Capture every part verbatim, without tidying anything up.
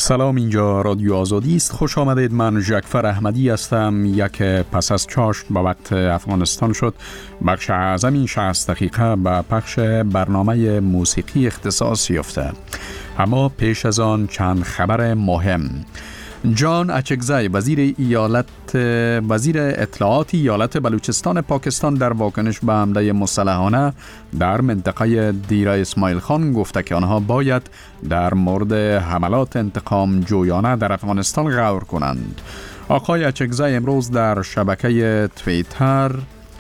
سلام، اینجا رادیو آزادی است. خوش آمدید. من جعفر احمدی هستم. یک پس از چاشت با وقت افغانستان شد بخش اعظم این شصت دقیقه به پخش برنامه موسیقی اختصاص یافته. اما پیش از آن چند خبر مهم. جان اچکزی وزیر ایالت وزیر اطلاعات ایالت بلوچستان پاکستان در واکنش به حمله مسلحانه در منطقه دیر اسماعیل خان گفته که آنها باید در مورد حملات انتقام جویانه در افغانستان غور کنند. آقای اچکزی امروز در شبکه توییتر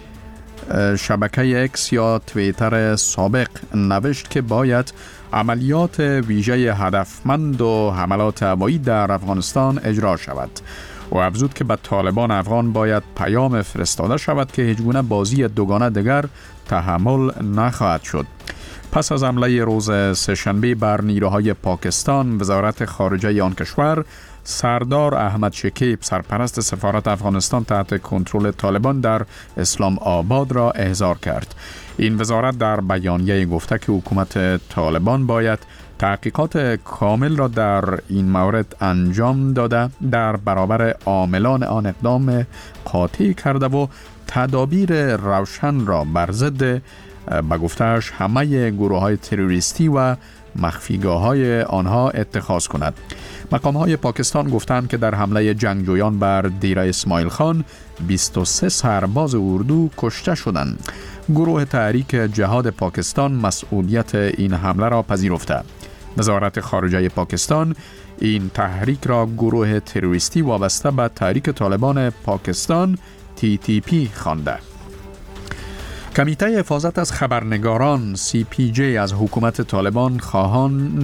شبکه اکس یا توییتر سابق نوشت که باید عملیات ویژه هدفمند و حملات هوایی در افغانستان اجرا شود و افزود که به طالبان افغان باید پیام فرستاده شود که هیچ گونه بازی دوگانه دیگر تحمل نخواهد شد. پس از حمله روز سه‌شنبه بر نیروهای پاکستان، وزارت خارجه آن کشور سردار احمد شکیب سرپرست سفارت افغانستان تحت کنترل طالبان در اسلام آباد را احضار کرد. این وزارت در بیانیه گفته که حکومت طالبان باید تحقیقات کامل را در این مورد انجام داده، در برابر عاملان آن اقدام قاطع کرده و تدابیر روشن را بر ضد به گفته‌اش همه گروه‌های تروریستی و مخفیگاه‌های آنها اتخاذ کند. مقام‌های پاکستان گفتند که در حمله جنگجویان بر دیر اسماعیل خان بیست و سه سرباز اردو کشته شدند. گروه تحریک جهاد پاکستان مسئولیت این حمله را پذیرفته. وزارت خارجه پاکستان این تحریک را گروه تروریستی وابسته به تحریک طالبان پاکستان تی تی پی خوانده. کمیته حفاظت از خبرنگاران سی پی جی از حکومت طالبان خواهان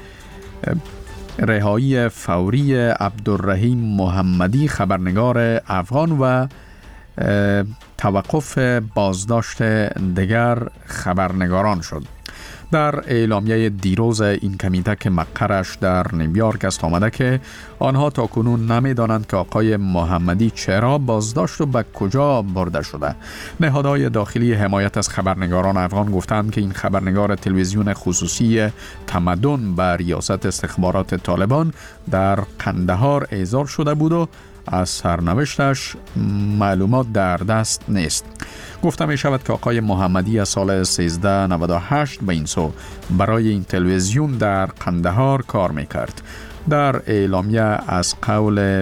رهایی فوری عبدالرحیم محمدی خبرنگار افغان و توقف بازداشت دیگر خبرنگاران شد. در اعلامیه دیروز این کمیته که مقرش در نیویورک است آمده که آنها تاکنون نمی‌دانند که آقای محمدی چرا بازداشت و به کجا برده شده. نهادهای داخلی حمایت از خبرنگاران افغان گفتند که این خبرنگار تلویزیون خصوصی تمدن به ریاست استخبارات طالبان در قندهار احضار شده بود و از سرنوشتش معلومات در دست نیست. گفته می شود که آقای محمدی از سال سیزده نود و هشت به این سو برای این تلویزیون در قندهار کار می کرد. در اعلامیه از قول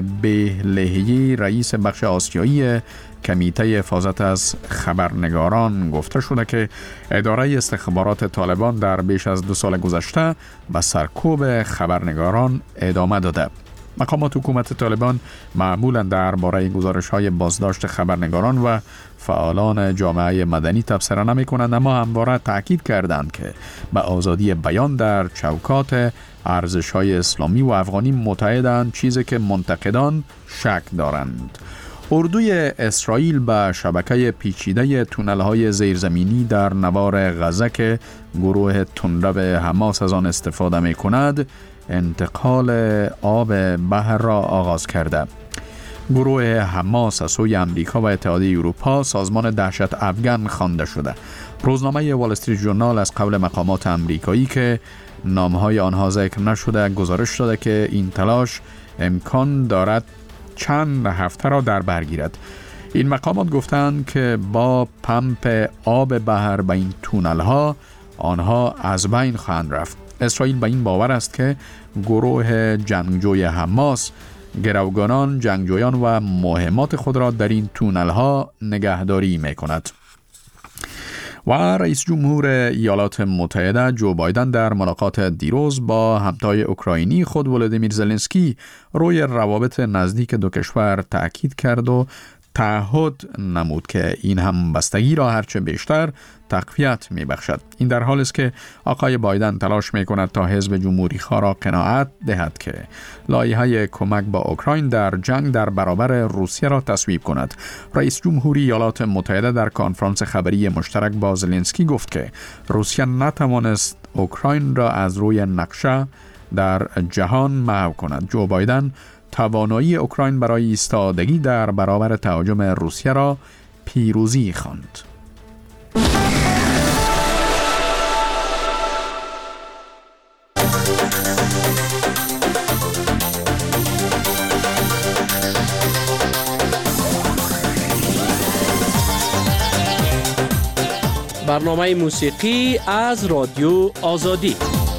بهلهی رئیس بخش آسیایی کمیته حفاظت از خبرنگاران گفته شده که اداره استخبارات طالبان در بیش از دو سال گذشته به سرکوب خبرنگاران ادامه داده. مقامات حکومت طالبان معمولاً درباره گزارش‌های بازداشت خبرنگاران و فعالان جامعه مدنی تبصره نمی‌کنند، اما همواره تاکید کردند که به آزادی بیان در چوکات ارزش‌های اسلامی و افغانی متحدند، چیزی که منتقدان شک دارند. اردوی اسرائیل به شبکه پیچیده تونل‌های زیرزمینی در نوار غزه که گروه تندرو حماس از آن استفاده می‌کند انتقال آب بحر را آغاز کرده. گروه حماس از سوی امریکا و اتحادیه اروپا سازمان دهشت افغان خوانده شده. روزنامه وال استریت ژورنال از قبل مقامات امریکایی که نامهای آنها ذکر نشده گزارش داده که این تلاش امکان دارد چند هفته را در بر گیرد. این مقامات گفتند که با پمپ آب بحر به این تونل ها آنها از بین خواهند رفت. اسرائیل به این باور است که گروه جنگجوی حماس گروگانان، جنگجویان و مهمات خود را در این تونل ها نگهداری می کند. و رئیس جمهور ایالات متحده جو بایدن در ملاقات دیروز با همتای اوکراینی خود ولادیمیر زلنسکی روی روابط نزدیک دو کشور تأکید کرد و تعهد نمود که این همبستگی را هرچه بیشتر تقویت می بخشد. این در حالی است که آقای بایدن تلاش می کند تا حزب جمهوری خواه را قناعت دهد که لایحه کمک با اوکراین در جنگ در برابر روسیه را تصویب کند. رئیس جمهوری ایالات متحده در کنفرانس خبری مشترک با زلنسکی گفت که روسیه نتوانست اوکراین را از روی نقشه در جهان محو کند. جو بایدن توانایی اوکراین برای ایستادگی در برابر تهاجم روسیه را پیروزی خواند. برنامه موسیقی از رادیو آزادی.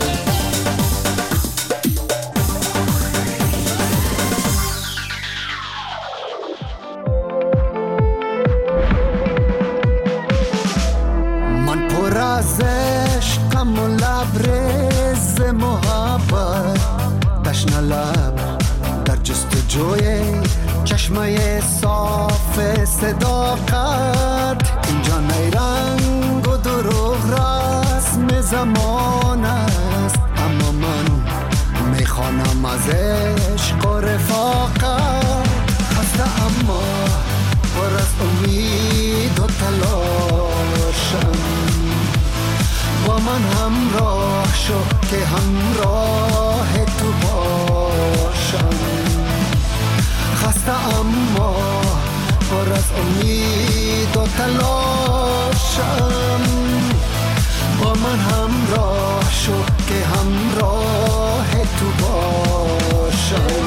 من پر از عشقم و لبریز محبت، تشنه لب در جستجوی چشمه صاف صداقت. اینجا نیرنگ و دروغ رسم زمان است، اما من میخوانم از عشق و رفاقت. خسته اما پر از امید و تلاشم، با من همراه شو که همراه تو باشم. خسته اما پر از امید و تلاشم، با من همراه شو که همراه تو باشم.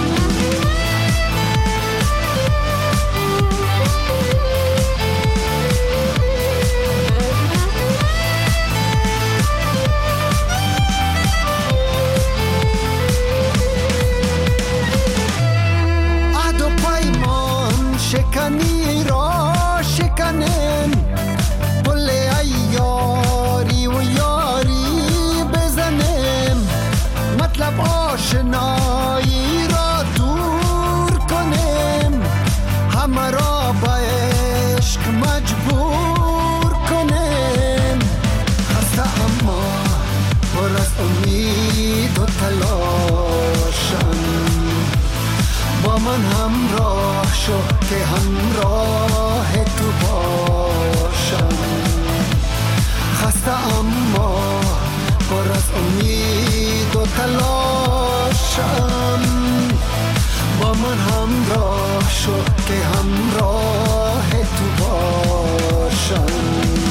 شکنی را شکنن، پل ایاری و یاری بزنم، مطلب آشنایی را دور کنم، همه را به عشق مجبور کنم. خسته اما پر از امید و تلاشم، با من همراه شو که همراه تو باشم. خسته اما پر از امید و تلاشم، با من همراه شو که همراه تو باشم.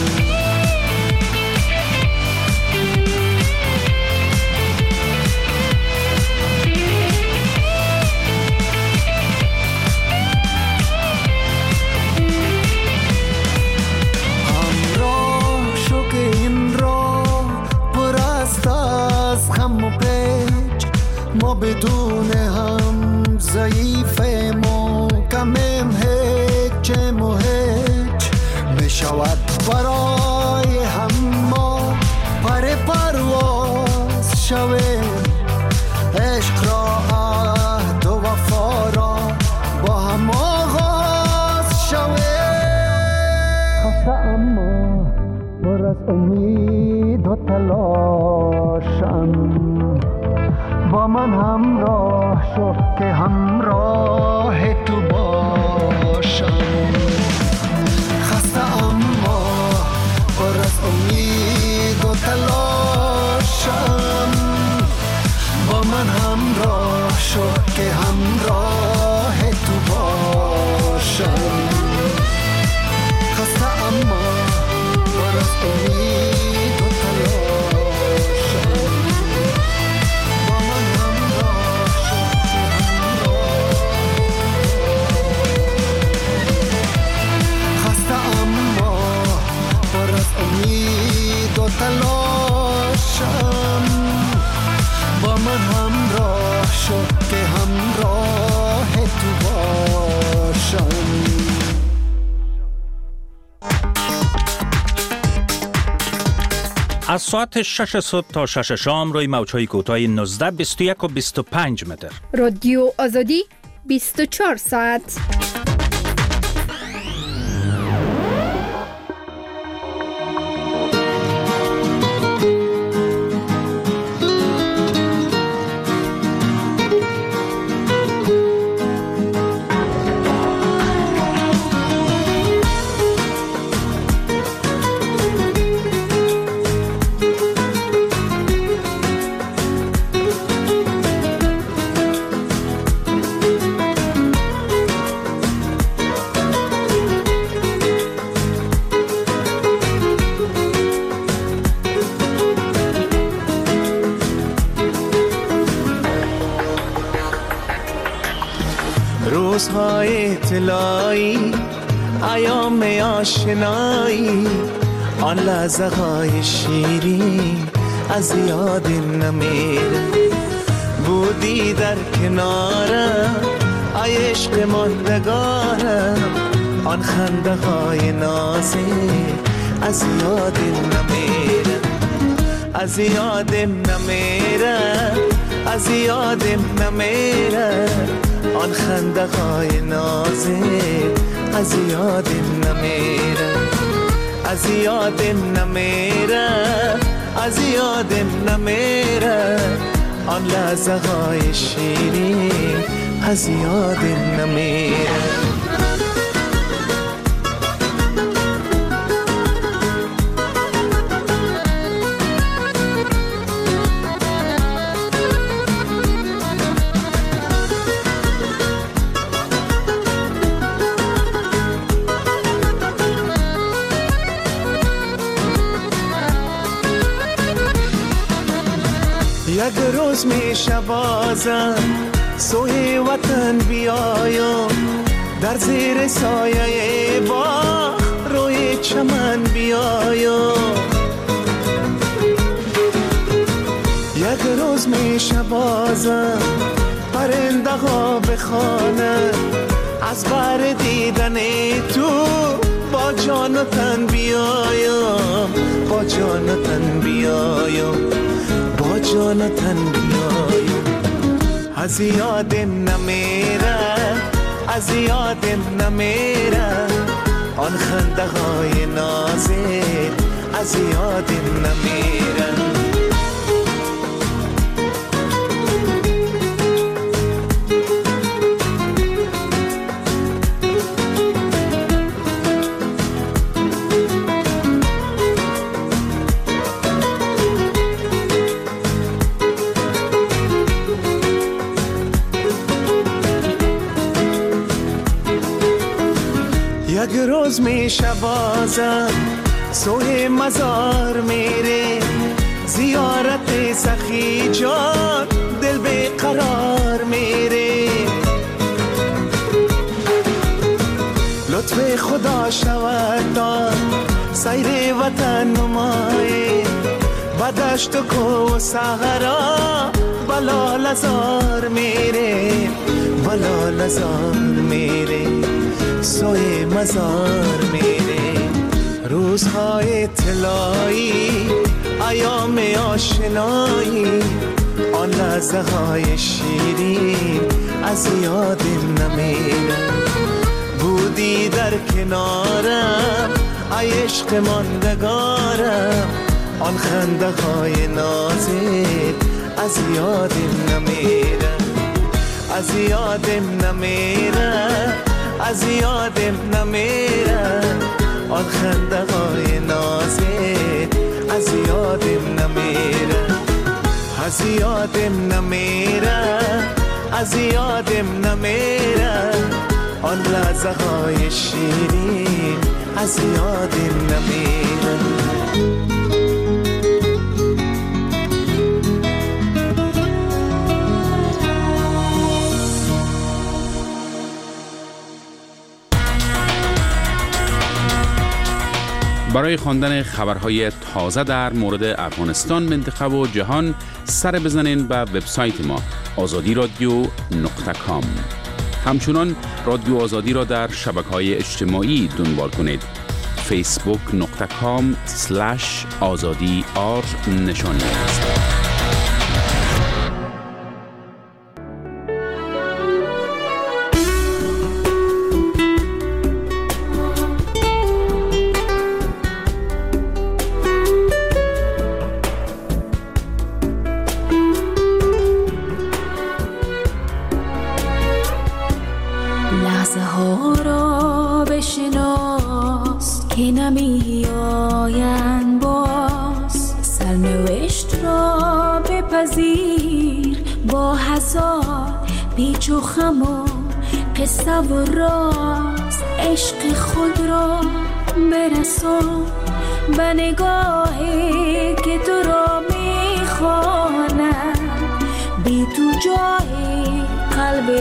ما بدون هم ضعیفیم و کمیم، هیچیم و هیچ می شود برای هم ما پر پرواز شویم. عشق را عهد و وفا را با هم آغاز شویم. خسته اما پر از امید و تلاشم، با من همراه شو که همراه تو باشم. خسته اما پر از امید و تلاشم، با من همراه شو که همراه تو باشم. خسته اما پر از امید و تلاشم، امید و تلاشم، با من همراه شو که همراه تو باشم. از ساعت شش صبح تا شش شام روی موج‌های کوتاه نوزده، بیست و یک و بیست و پنج متر. رادیو آزادی بیست و چهار ساعت. روزهای طلایی، ایام آشنایی، آن لحظه های شیرین از یاد نمیره. بودی در کنارم ای عشق ماندگارم، آن خنده های نازه از یاد نمیره. از یادم نمیره، از یادم نمیره، آن خنده های نازه از یادم نمیره. از یادم نمیره، از یادم نمیره، آن لحظه های شیرین از یادم نمیره. یک روز میشه بازم سوی وطن بیایم، در زیر سایه باغ روی چمن بیایم. یک روز میشه بازم پرنده ها بخوانن، از بر دیدن تو با جان و تن بیایم، با جان و تن بیایم، با جان و تن بیایم. از یادم نمیره، از یادم نمیره، آن خنده های نازه از یادم نمیره. یک روز میشه بازم سوی مزار میره، زیارت سخی جان دل به قرار میره. لطف خدا شود تا سیر وطن نمایی، بدشت و کو و صحرا بلا لزار میره، بلا لزار میره، سوی مزار میره. روزهای طلایی ایام آشنایی، آن لحظه های شیرین از یادم نمیره. بودی در کنارم ای عشق ماندگارم، آن خنده های نازت از یادم نمیره. از یادم نمیره، از یادم نمیره، آن خنده های نازت از یادم نمیره. از یادم نمیره، از یادم نمیره، آن لحظه های شیرین از یادم نمیره. برای خواندن خبرهای تازه در مورد افغانستان، منطقه و جهان سر بزنین به وبسایت ما آزادی رادیو نقطه کام. همچنان رادیو آزادی را در شبکه‌های اجتماعی دنبال کنید. فیسبوک نقطه کام سلش آزادی آر نشانی است. لحظه ها را بشناس که نمی آیند باز، سرنوشت را بپذیر با هزار پیچ و خم و قصه و راز. عشق خود را برسان به نگاهی که تو را می خواند، بی تو جای قلب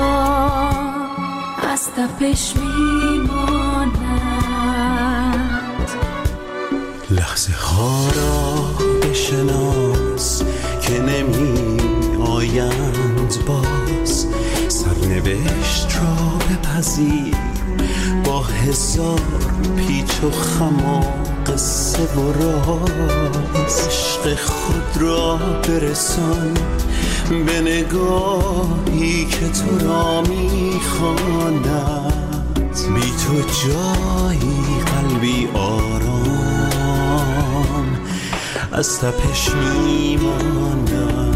آرام از تپش می ماند. لحظه ها را بشناس که نمی آیند باز، سرنوشت را بپذیر با هزار پیچ و خم و قصه و راز. عشق خود را برسان به نگاهی که تو را میخواند، بی تو جایی قلبی آرام از تپش میماند.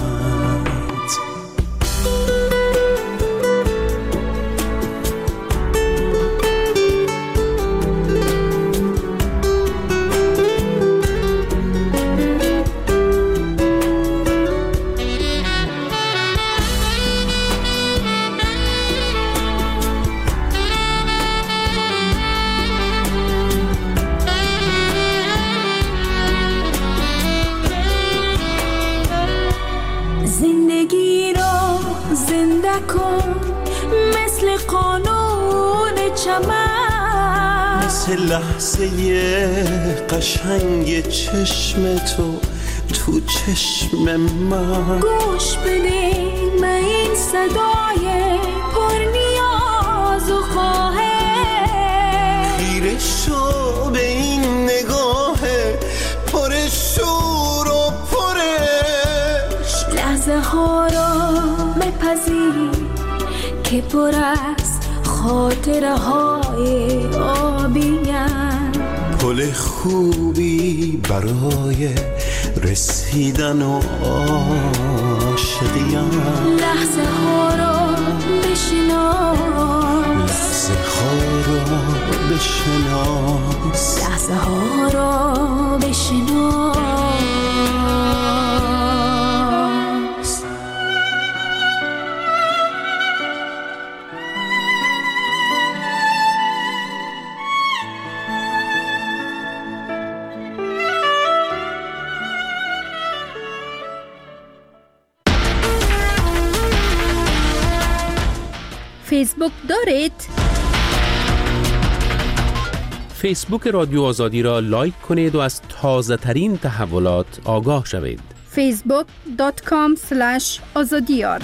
زندگی را زنده کن مثل قانون چمن، مثل لحظه قشنگ چشم تو تو چشم من. گوش بده من این صدای پر نیاز و خواهش، خیره شو به این نگاه پر شور و پرش. لحظه ها را بپذیر که پر از خاطره های آبی‌اند، پل خوبی برای رسیدن و عاشقی‌اند. لحظه ها را بشناس، لحظه ها را بشناس، لحظه ها را بشناس. فیسبوک دارید؟ فیسبوک رادیو آزادی را لایک کنید و از تازه ترین تحولات آگاه شوید. فیسبوک دات کام اسلش آزادیار.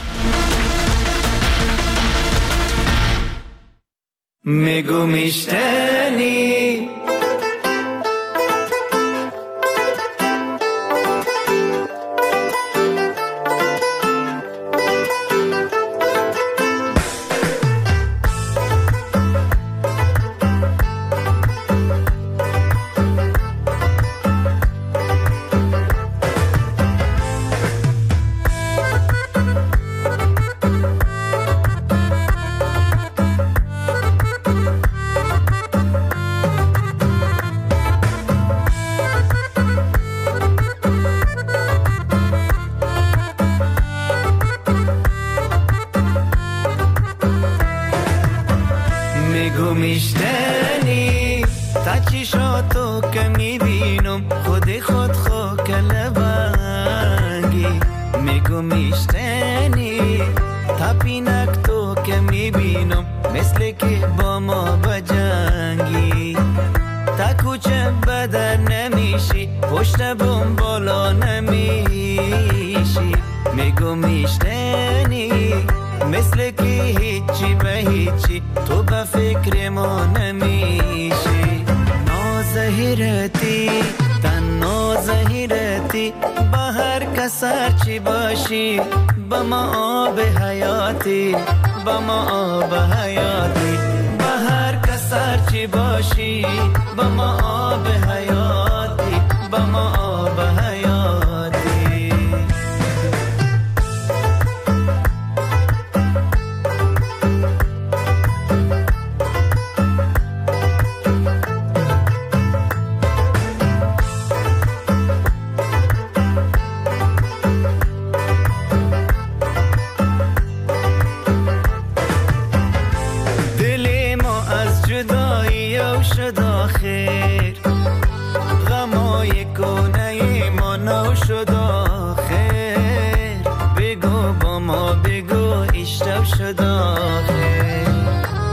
میگو میشتنی میگو میشتنی تا چشاتو که میبینم خودی خود خو کلبنگی. میگو میشتنی تا پینک تو که میبینم مثل که با ما بجنگی. تا کوچه بدر نمیشی پشت بوم بالا نمیشی. میگو میشتنی مثل که هیچی به هیچی تو به فکر ما نمیشی. نازهیرتی تن نازهیرتی با هر کس هرچی باشی با ما آب حیاتی با ما آب حیاتی. با هر کس هرچی باشی با ما آب حیاتی با ما آب حیاتی. شد آخر غمای کنه ما نو شد آخر. بگو با ما بگو اشتب شد آخر.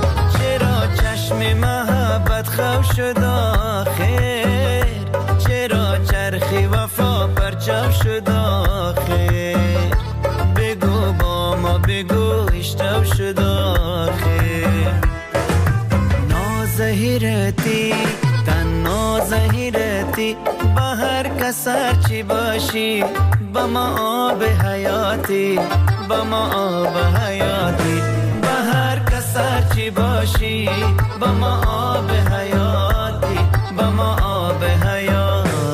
چرا چشم محبت خو شد آخر. چرا نازهیرتی تنها زهیرتی بهر کسر چی باشی با ما آب حیاتی با ما آب حیاتی بهر کسر چی باشی با ما آب حیاتی با ما آب حیاتی.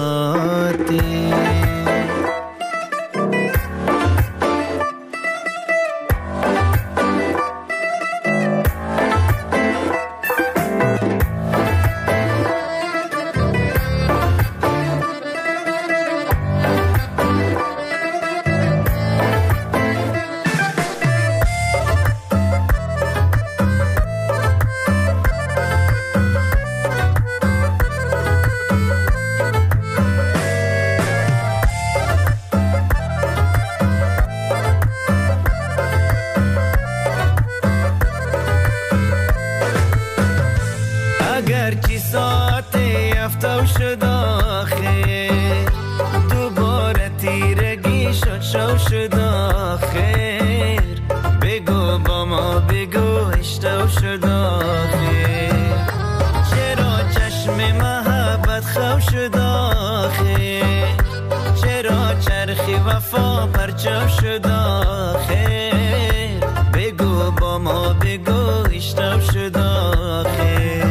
اگرچه ساعت یفتو شد آخر دوباره تیرگی شد شو شد آخر بگو با ما بگو اشتو شد آخر چرا چشم محبت خو شد آخر چرا چرخی وفا پرچو شد آخر بگو با ما بگو اشتو شد آخر.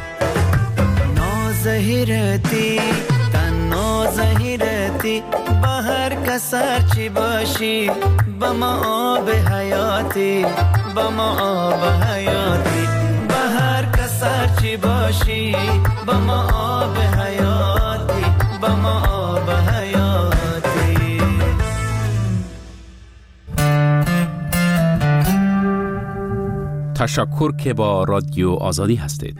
نازهیرتی تنها زهیرتی بهر کسر چی باشی با ما آب حیاتی با ما آب حیاتی بهر کسر چی باشی با ما آب حیاتی با ما آب حیاتی. تشکر که با رادیو آزادی هستید.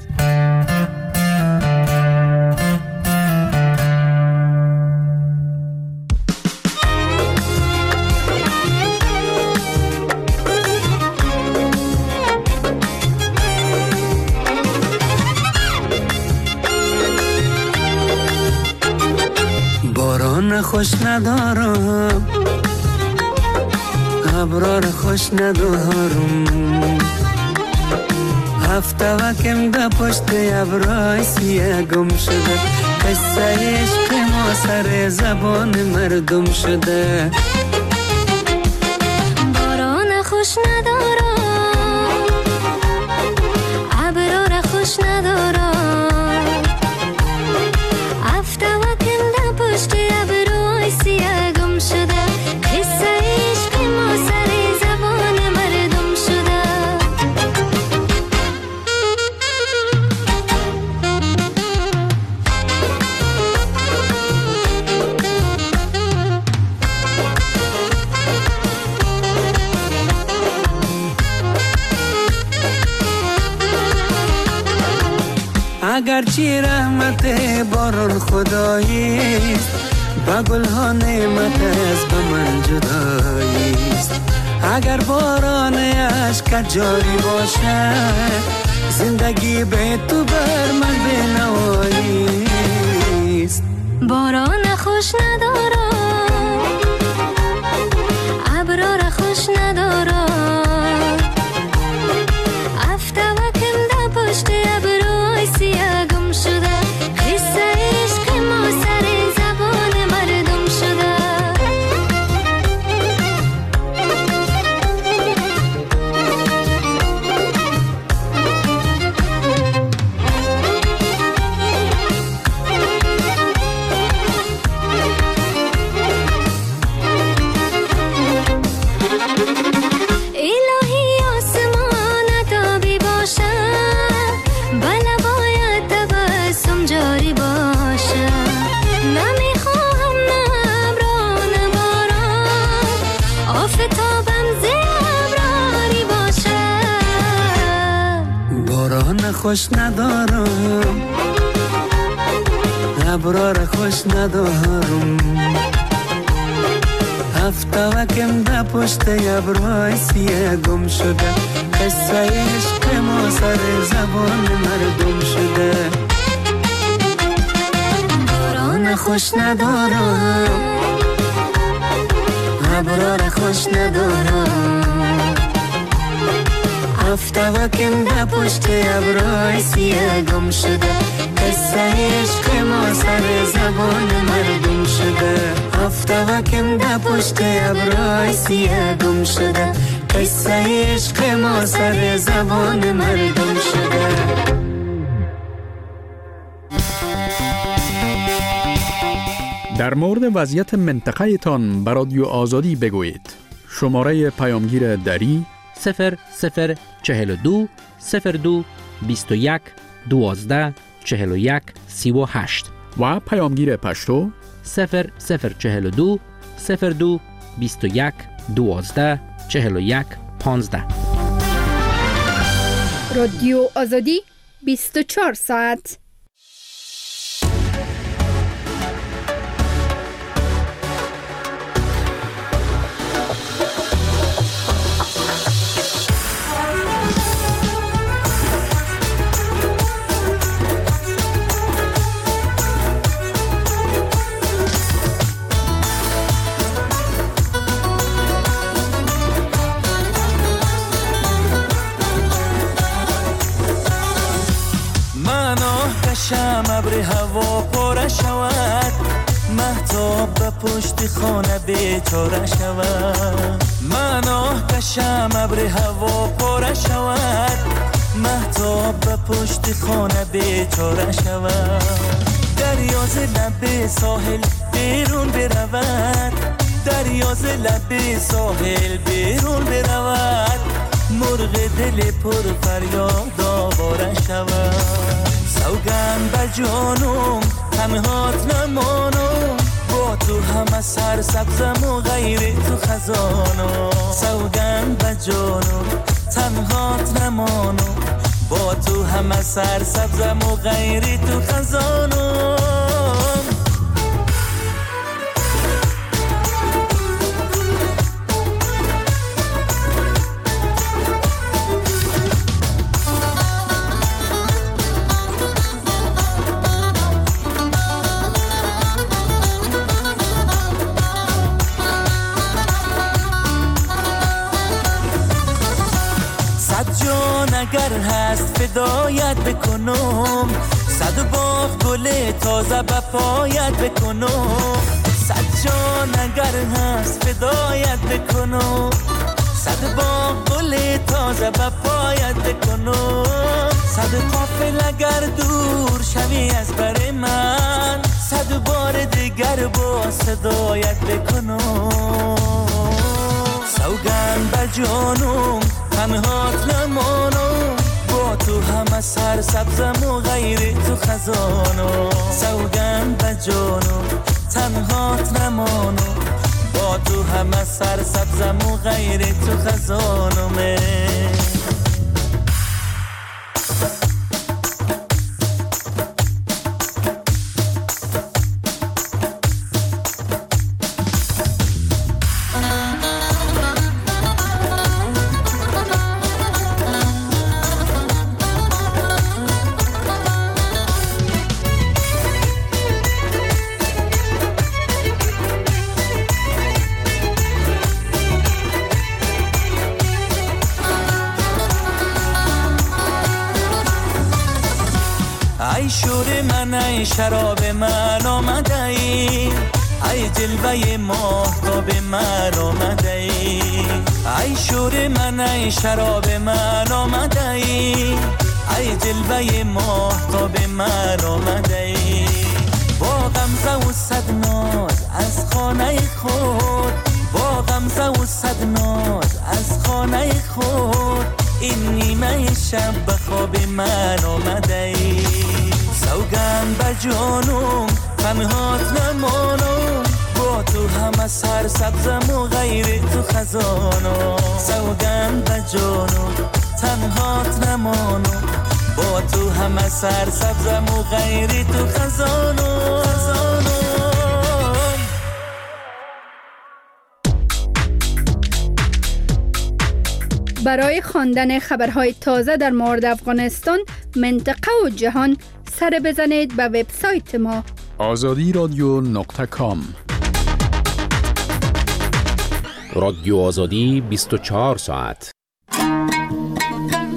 باران خوش ندارم ابرار خوش ندارم هفته وکم ده پشت ابرای سیه گم شده قصه عشق ما سر زبان مردم شده. باران خوش ندارم ابرار خوش ندارم هفته وکم ده پشت ابرای سیه گم شده قصه عشق ما سر زبان مردم شده. اگرچه رحمت باران خداییست با گلها نعمت از به من جداییست اگر باران عشق جاری باشه زندگی به تو بر من بنواییست. باران خوش ندارم ابرار خوش ندارم هفته وکم ده پشت ابرای سیه گم شده قصه عشق ما سر زبان مردم شده. خوش ندارم ابرار خوش ندارم هفته وکم ده پشت ابرای سیه گم شده قصه عشق ما سر زبان مردم شده. باران خوش ندارم ابرار خوش ندارم هفته وکم در پشت ابرای سیاه گم شده قصه عشق ما سر زبان مردم شده هفته وکم در پشت ابرای سیاه گم شده قصه عشق ما سر زبان مردم شده در مورد وضعیت منطقه تان بر رادیو آزادی بگویید. شماره پیامگیر دری صفر صفر چهل و دو صفر دو بیست و یک دوازده چهل و یک سی و هشت و پیامگیر پشتو صفر صفر چهل و دو صفر دو بیست و یک دوازده چهل و یک پانزده. رادیو آزادی بیست و چهار ساعت. شم ابر هوا پاره شود مهتاب به پشت خانه بیچاره شود من آه کشم ابر هوا پاره شود مهتاب به پشت خانه بیچاره شود دریاز لب ساحل بیرون برود دریاز لب ساحل بیرون برود مرغ دل پر فریاد آواره شود سوگند بر جانم تنهات نمانم با تو همه سر سبزم و غیر تو خزانم سوگند بر جانم تنهات نمانم با تو همه سر سبزم و غیر تو خزانم اگر هست فدایت بکنم صد باغ گل تازه به پایت بکنم صد جان اگر هست فدایت بکنم صد باغ گل تازه به پایت بکنم صد قافل اگر دور شوی از بر من صد بار دیگر با صدایت بکنم سوگند بر جانم تنهات نمانم با تو همه سر سبزم و غیر تو خزانم سوگند به جانم تنهات نمانم با تو همه سر سبزم و غیر تو خزانم ای شور من ای شراب من آمده ای ای جلوه ماهتاب من آمده ای ای شور من ای شراب من آمده ای ای جلوه ماهتاب من آمده ای با غمزه و صد ناز از خانه خود با غمزه و صد ناز از خانه خود این نیمه شب به خواب من آمده ای سوگند بر جانم تنهات نمانم با تو همه سر سبزم و غیر تو خزانم سوگند بر جانم تنهات نمانم با تو همه سر سبزم و غیر تو خزانم برای خواندن خبرهای تازه در مورد افغانستان، منطقه و جهان سر بزنید به وبسایت ما آزادی رادیو نقطه کام. رادیو آزادی بیست و چهار ساعت.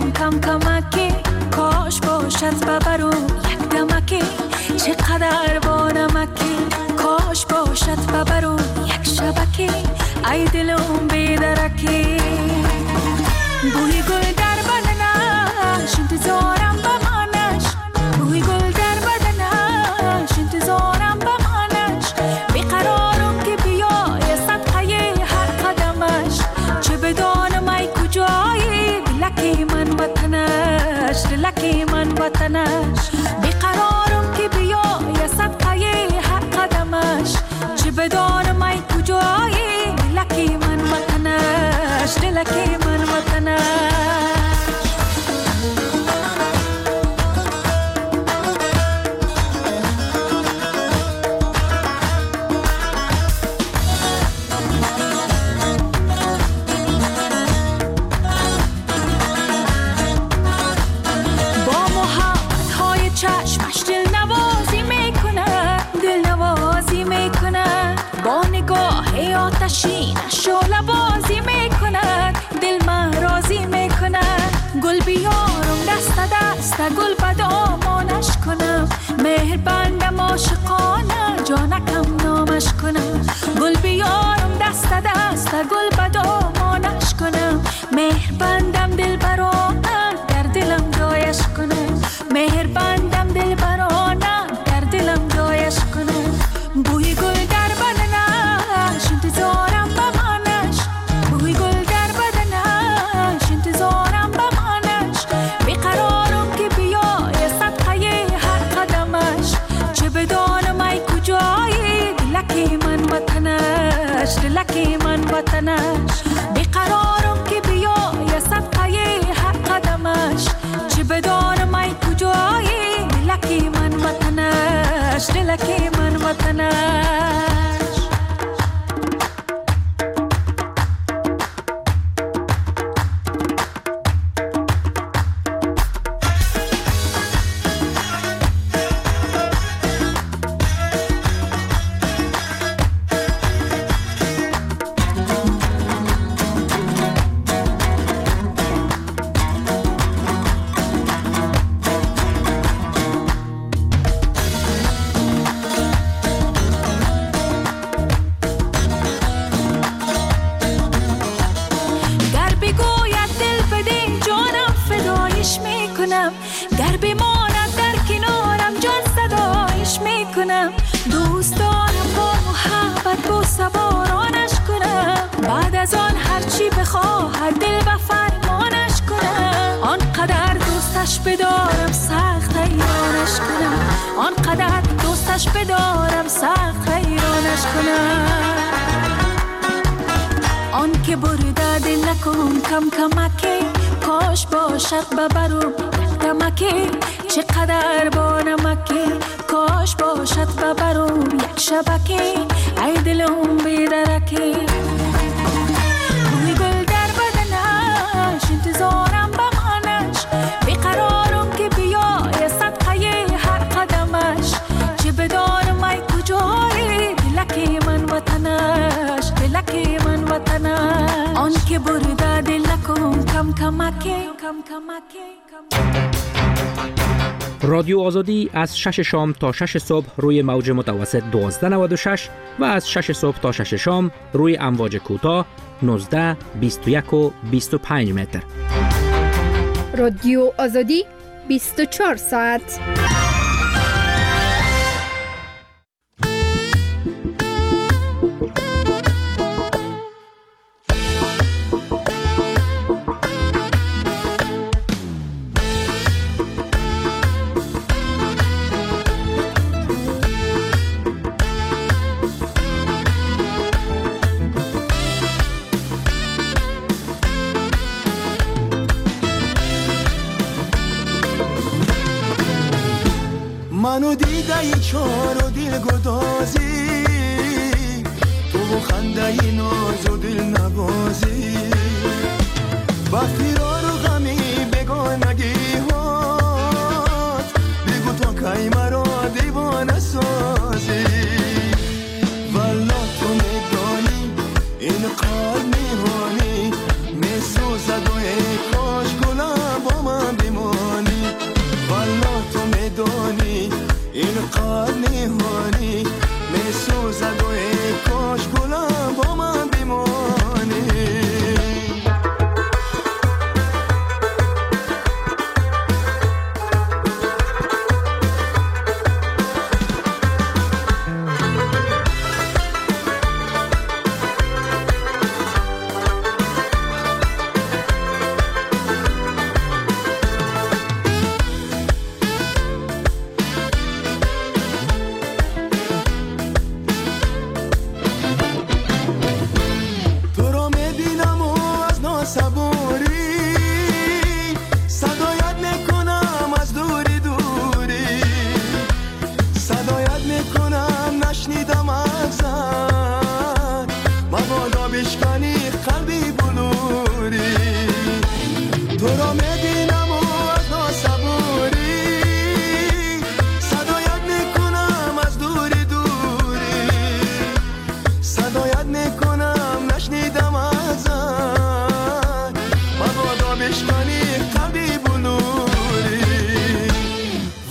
کم کم کمکی کاش باشد ببرو یک دمکی چقدر با نمکی کاش باشد ببرو یک شبکی ای دلم بیدرکی بوی گل در بدنش انتظارم بمانش بوی گل در بدنش انتظارم بمانش بیقرارم که بیای صدقه هر قدمش چه بدانم ای کجایی دلکی من وطنش دلکی من وطنش بیقرارم که بیای صدقه هر قدمش چه بدانم ای کجایی دلکی من وطنش دلکی من وطنش آتشینش شعله بازی میکند دل من راضی میکند گل بیارم دست دست گل به دامانش کنم مهر بندم عاشقانه جانکم نامش کنم گل بیارم دست دست گل به دامانش کنم مهر بندم دل برانه در دلم جایش کنم مهر بندم دل برانه در دلم جایش کنم بوی گل در بدنش انتظارم بمانش بوی گل در بدنش انتظارم بمانش بیقرارم که بیای صدقه هر قدمش چه بدانم ای کجایی دلکی من وطنش دلکی من وطنش بیقرارم که بیای صدقه هر قدمش چه بدانم ای کجایی دلکی من وطنش دلکی من وطنش گر بماند در کنارم جان صدایش میکنم دوست دارم با محبت با سوارانش کنم بعد از آن هرچی بخواهد دل به فرمانش کنم آنقدر دوستش بدارم سخت حیرانش کنم آنقدر دوستش بدارم سخت حیرانش کنم آن که برده دل نکن کم کمکی کاش باشد ببرم دمکی چقدر با نمکی کاش باشد ببرم یک شبکی ای دلم بیدرکی بوی گل در بدنش انتظارم بمانش بیقرارم که بیای صدقه هر قدمش چه بدانم ای کجایی دلکی من وطنش دلکی من وطنش آن که برده دل نکن کم کمکی کم کمکی رادیو آزادی از شش شام تا شش صبح روی موج متوسط دوازده نود و شش و از شش صبح تا شش شام روی امواج کوتاه نوزده بیست و یک و بیست و پنج متر. رادیو آزادی بیست و چهار ساعت. منو دیده ای چار و دل گدازی تو و خنده ای ناز و دل نبازی با فرار و غمی بگانگی هات بگو تا کی مرا دیوانه سازی والا تو میدانی این قلب میهانی میسوزد و ای کاش گلم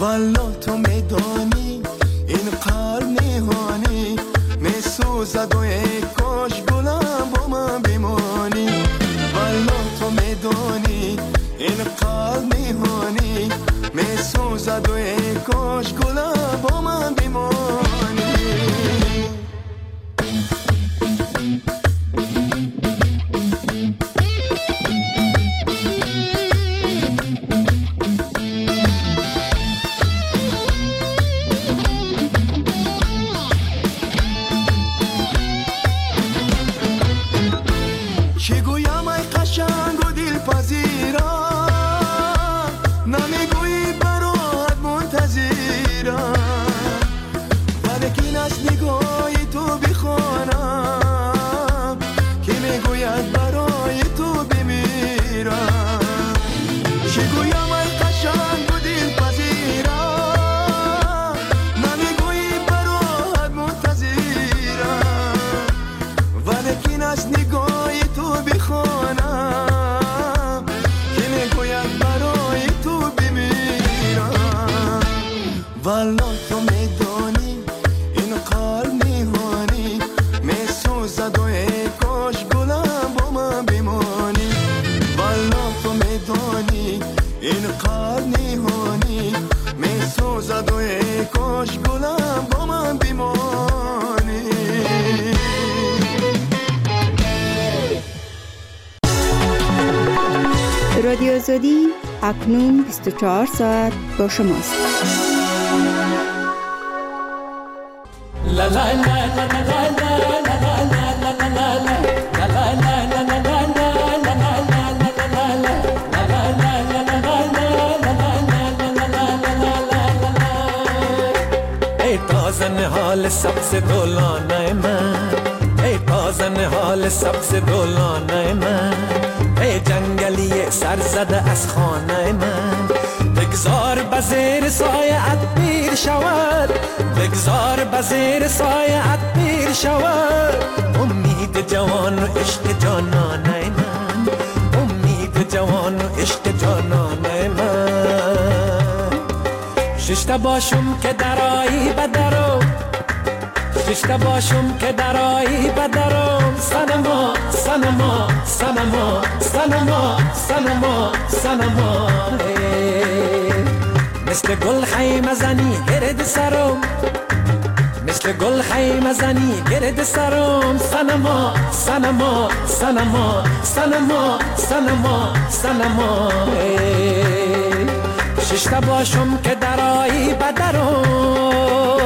والا تو میدانی این قلب نهانی میسوزد و ای کاش گلم با من بمانی والا تو میدانی این قلب نهانی میسوزد و ای کاش گلم با من بمانی رادیو آزادی اکنون بیست و چهار ساعت با شماست. ای تازن حال سبز گلانه من ای تازن حال سبز گلانه من ای جنگلی سر زده از خانه من بگذار بزیر سایه ات پیر شود بگذار بزیر سایه ات پیر شود امید جوان و عشق جانانه من امید جوان و عشق جانانه من ششته باشم که درایی بدرو ششته باشم که درایی بدرم سنما سنما سنما سنما سنما سنما مثل گل خیمه زنی گرد سرم مثل گل خیمه زنی گرد سرم سنما سنما سنما سنما سنما سنما ششته باشم که درایی بدرم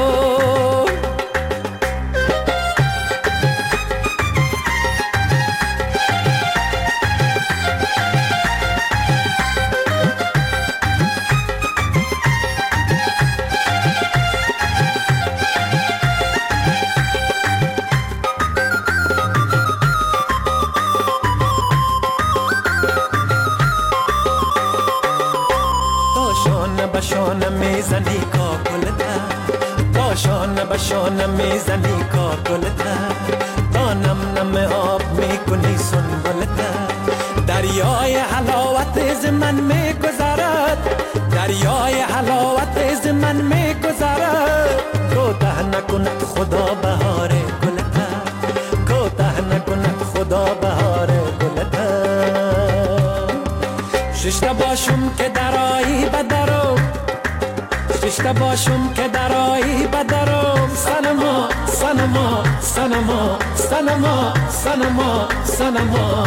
میزنی کاکلتا داشان بشان میزنی کاکلتا دانم نم آب میکنی سنبلتا دریای حلاوت از من میگذرد دریای حلاوت از من میگذرد کوتاه نکند خدا بهار گلتا کوتاه نکند خدا بهار گلتا ششته باشم که درایی بدرم ششته باشم که درایی بدرم سنما سنما سنما سنما سنما سنما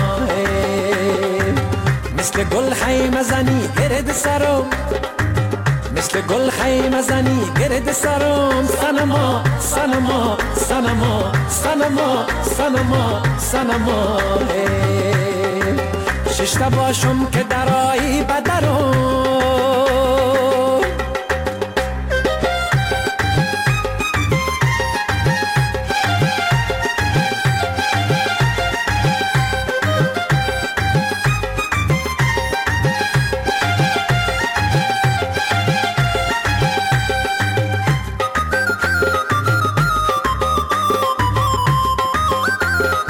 مثل گل خیمه زنی گرد سرم مثل گل خیمه زنی گرد سرم سنما سنما سنما سنما سنما سنما ششته باشم که درایی بدرم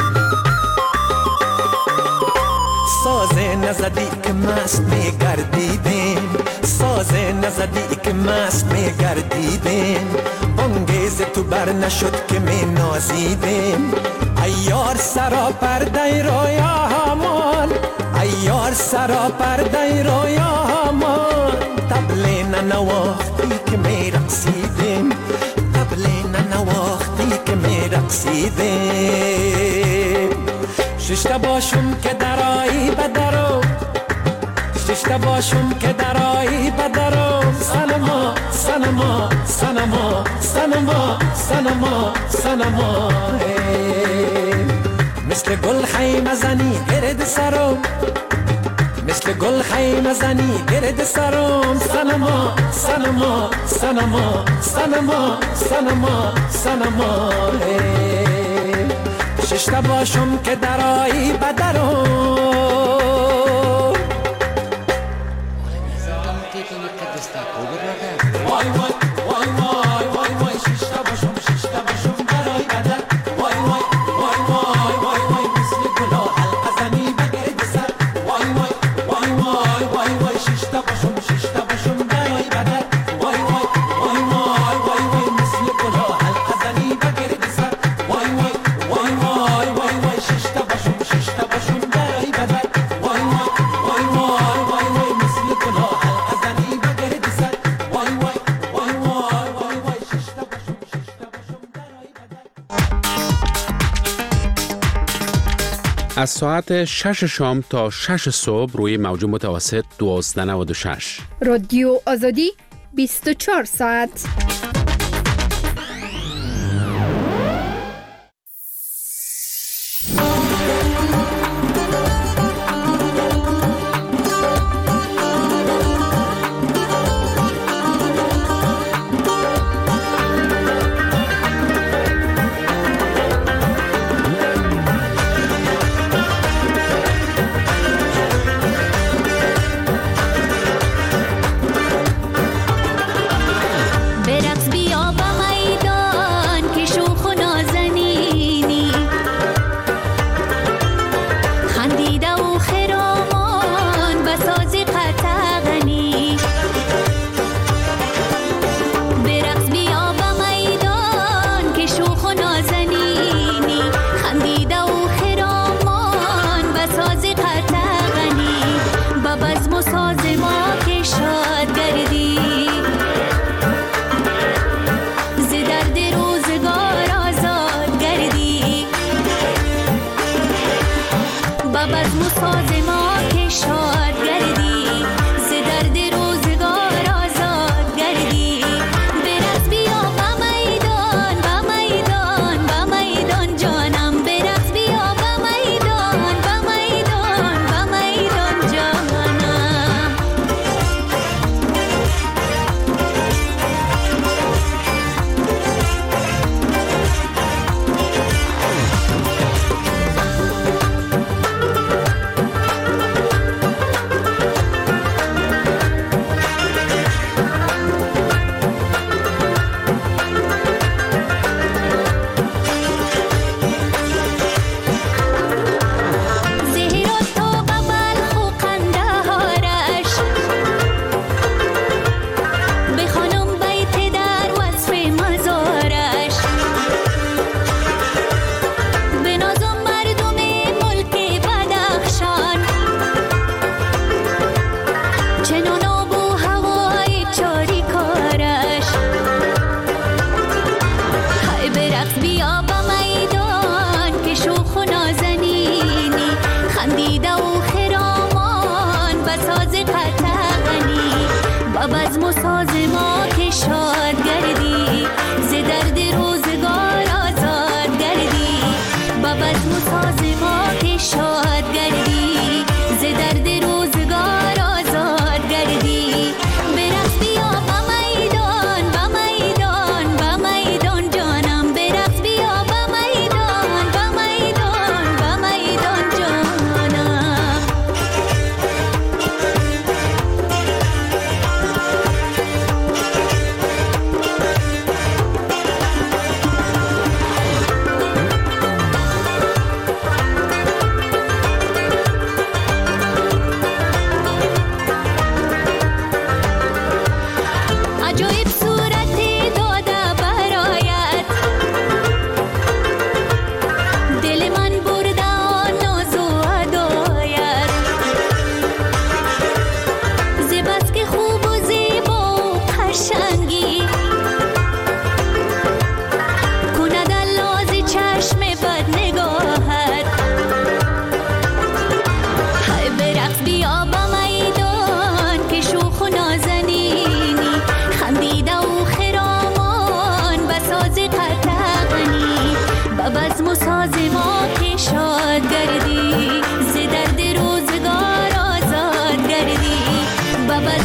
زدی که مست میگردی رقصیدیم، ساز نزدی که مست میگردیدیم، بانگیز تو بر نشد که می نازیدیم. ایار سرا پرده رویا همان، ایار سرا پرده رویا همان، طبل ننواختی که می رقصیدیم، طبل ننواختی که می رقصیدیم. ششتا باشم که درایی بدرو، ششتا باشم که درایی بدرو، سنما سنما سنما سنما سنما سنما. مثل گل خیمه زنی گرد سرم، مثل گل خیمه زنی گرد سرم، سنما سنما سنما سنما سنما سنما. ششتا باشم که درایی بدرم. وای وای وای وای وای وای ششتا باشم ششتا باشم درایی بدر. وای وای وای وای وای وای مثل گلا حلقه زنی بگرد سر. وای وای وای وای وای وای ششتا باشم ششتا باشم درایی بدر. وای وای وای وای وای وای مثل گلا حلقه زنی بگرد سر. وای وای وای وای وای وای ششتا باشم ششتا باشم درایی بدر. وای وای وای وای وای وای مثل گلا حلقه زنی بگرد سر. وای وای وای وای وای وای ششتا باشم ششتا باشم درایی بدر. از ساعت شش شام تا شش صبح روی موج متوسط دوازده نود و شش. رادیو آزادی بیست و چهار ساعت. برم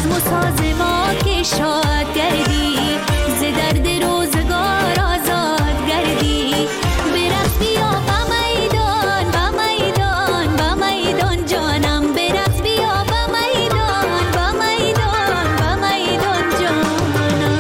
مساز ما که شاد گردی ز درد روزگار آزاد گردی برقص بیا با میدان با میدان با میدان جانم برقص بیا با میدان با میدان با میدان جانم.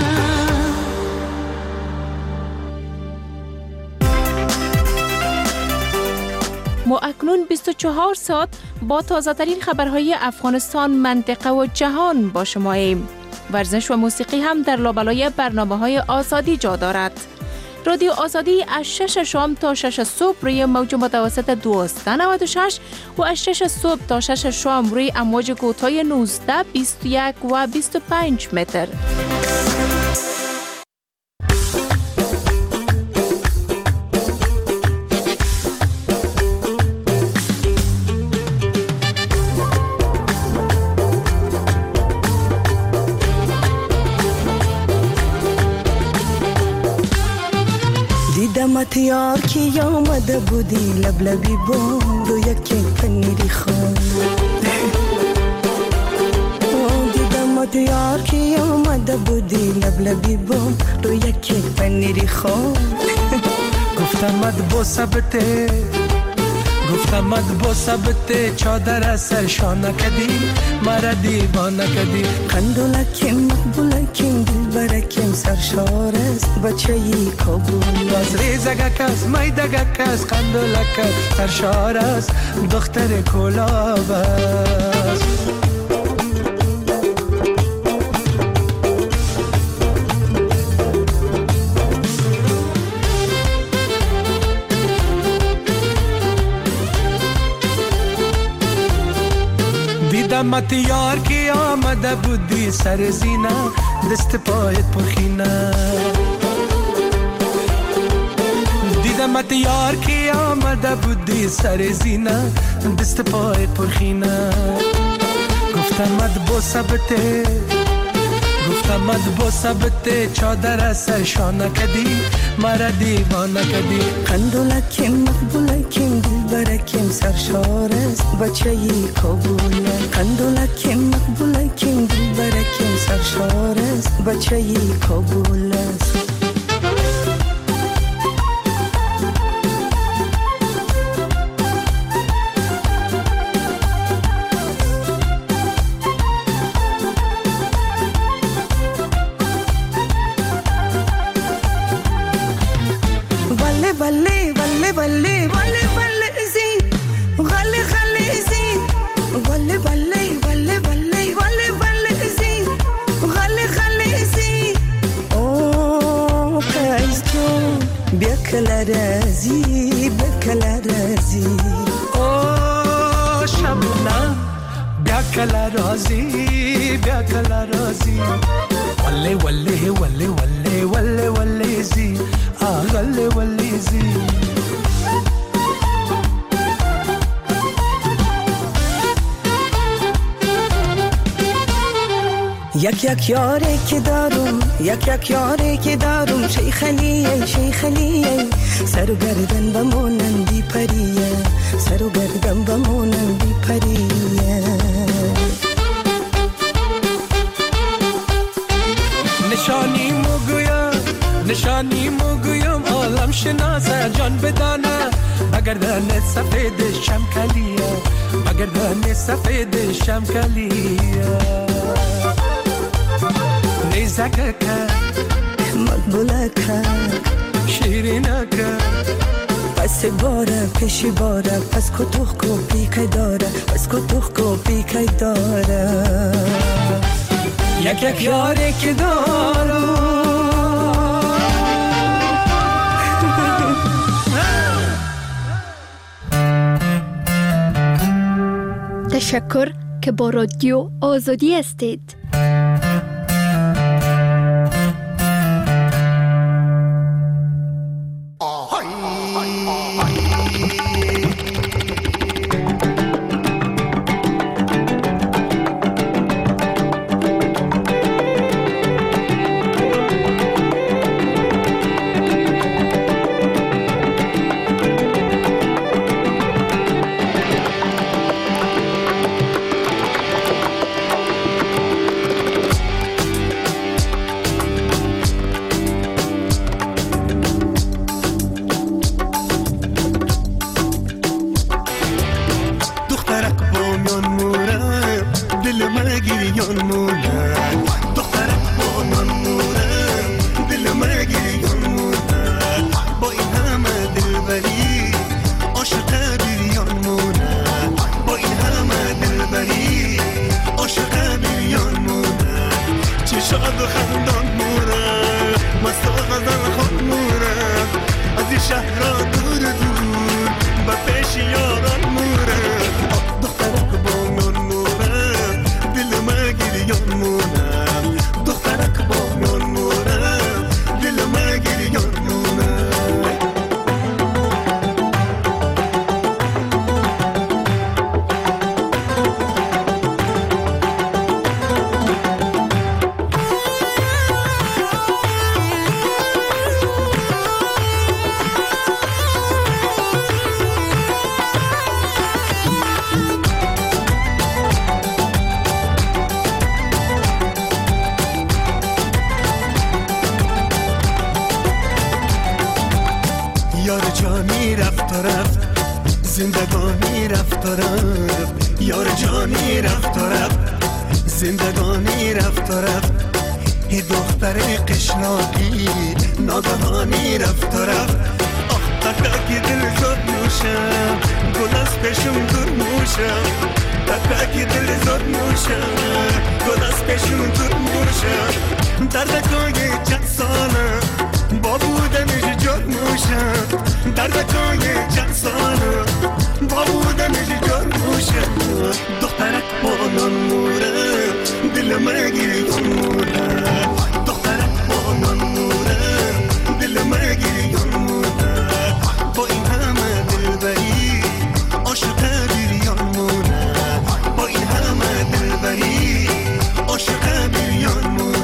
ما اکنون بیست و چهار ساعت با تازه‌ترین خبرهای افغانستان، منطقه و جهان با شماییم. ورزش و موسیقی هم در لابلای برنامه‌های آزادی جا دارد. رادیو آزادی از شش شام تا شش صبح روی موج متوسط دویست و نود و شش و از شش صبح تا شش شام روی امواج کوتاه نوزده، بیست و یک و بیست و پنج متر. دیدمت یار کی آمده بودی لبلبی بام رو یک پنیری خان. دیدمت یار کی آمده بودی لبلبی بام رو یک پنیری خان. گفتمت با ثبته گفتمت با ثبته چادر سر شانه کدی مرا دیوانه کدی خندولکیم مقبولکیم دلبرکیم سرشار است بچه ای کابل باز ریزگک است میدگک است خندولک است سرشار است دختر کلاب است. دیدمت یار کی آمده بودی سر زینه دست پایت پرخینه. دیدمت یار کی آمده بودی سر زینه دست پایت پرخینه. گفتمت با ثبته گفتمت با ثبته چادر سر شانه کدی مرا دیوانه کدی خندولکیم مقبولکیم دلبرکیم سرشار است بچه ای کابل. خندولکیم مقبولکیم دلبرکیم سرشار است بچه ای کابل است. بله بله بله بله بله زی غله غله زی بله بله بله بله بله بله زی غله غله زی او کایز تو بیا کلا رازی بیا کلا رازی او شبنا بیا کلا رازی بیا کلا رازی وله وله وله وله وله وله زی آغله وله زی. یک یک یاری که دارم یک یک یاری که دارم شیخلیه شیخلیه سر و گردن بمونم بی پریه سر و گردن بمونم بی پریه. نشانی مگویم نشانی مگویم عالم شناسه جان بدانه بگردن سفید شمکلیه بگردن سفید شمکلیه. نیزکه مقبوله که شیرینه که پس باره پیشی باره پس کتوخ کو پیکی داره پس کتوخ کو پیکی داره یک یک یاری که دارم. تشکر که با رادیو آزادی هستید. شاد و خندان مورم مست و غزل خان مورم از این شهر را دور دور به پیش یاران مورم دخترک با میان مورم دل ما گریان مورم دخترک با میان مورم دل ما گریان مورم یار جانی رفت و رفت زندگانی رفت و رفت یار جانی رفت و رفت زندگانی رفت و رفت ای دختر قشلاقی ناگهانی رفت و رفت آخ تکاکی دل زد نوشم گل از پیشم دور موشم تکاکی دل زد نوشم گل از پیشم دور موشم دردکای چند ساله با بودنش جد موشم دردکای چند ساله با بودنش جد موشم دخترک بانان موره دل من گریان موره دخترک بانان موره دل من گریان موره با این همه دلبری عاشق بریان موره با این همه دلبری عاشق بریان موره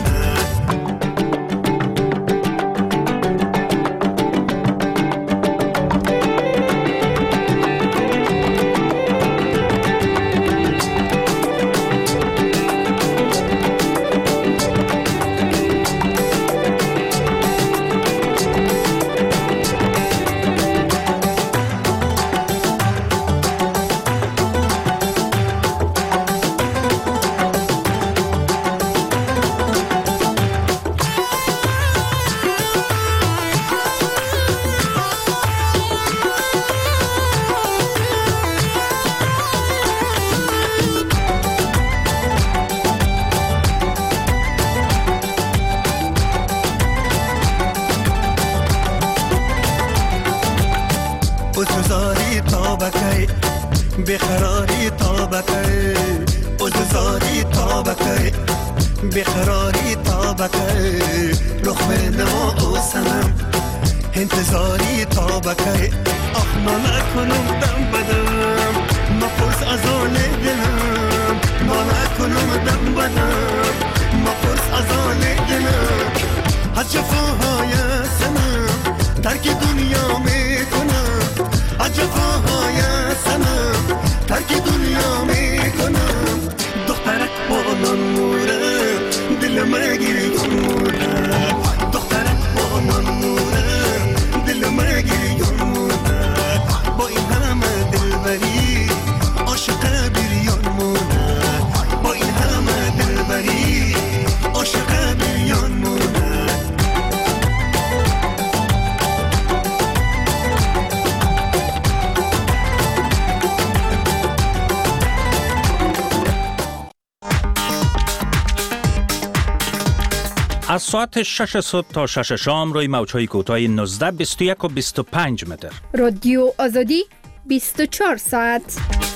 اززاری تابکی بخراری تابکی اززاری تابکی بخراری تابکی رخ نما او سنم انتظاری تابکی آخ ما نکنم دم بدم ما پرس از آن دلم ما نکنم دم بدم ما پرس از آن دلم از جفاهای سنم ترک دنیا میکنم از جفاهای سنم ترک دنیا میکنم دخترک بانان موره دل من گریان موره دخترک بانان موره دل من گریان موره با این همه دلبری عاشق بریان موره با این همه دلبری عاشق بریان موره از ساعت شش صبح تا شش شام روی موج‌های کوتاه نوزده، بیست و یک و بیست و پنج متر. رادیو آزادی بیست و چهار ساعت.